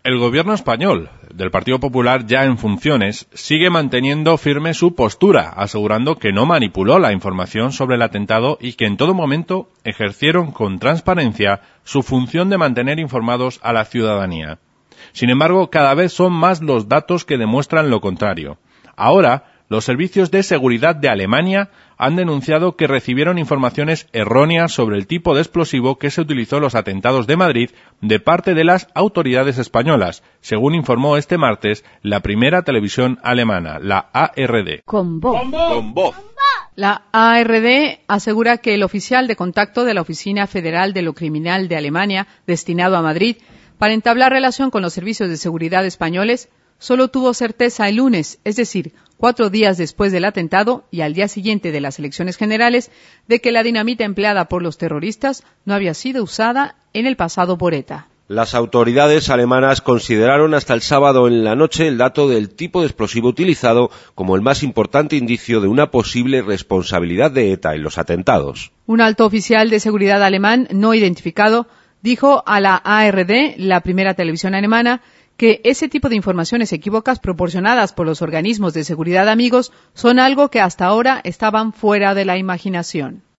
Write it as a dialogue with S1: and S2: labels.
S1: El gobierno español, del Partido Popular ya en funciones, sigue manteniendo firme su postura, asegurando que no manipuló la información sobre el atentado y que en todo momento ejercieron con transparencia su función de mantener informados a la ciudadanía. Sin embargo, cada vez son más los datos que demuestran lo contrario. Ahora, los servicios de seguridad de Alemania han denunciado que recibieron informaciones erróneas sobre el tipo de explosivo que se utilizó en los atentados de Madrid de parte de las autoridades españolas, según informó este martes la primera televisión alemana, la ARD.
S2: Con voz. La ARD asegura que el oficial de contacto de la Oficina Federal de lo Criminal de Alemania, destinado a Madrid, para entablar relación con los servicios de seguridad españoles, solo tuvo certeza el lunes, es decir, 4 días después del atentado y al día siguiente de las elecciones generales, de que la dinamita empleada por los terroristas no había sido usada en el pasado por ETA.
S3: Las autoridades alemanas consideraron hasta el sábado en la noche el dato del tipo de explosivo utilizado como el más importante indicio de una posible responsabilidad de ETA en los atentados.
S2: Un alto oficial de seguridad alemán no identificado dijo a la ARD, la primera televisión alemana, que ese tipo de informaciones equívocas proporcionadas por los organismos de seguridad amigos son algo que hasta ahora estaban fuera de la imaginación.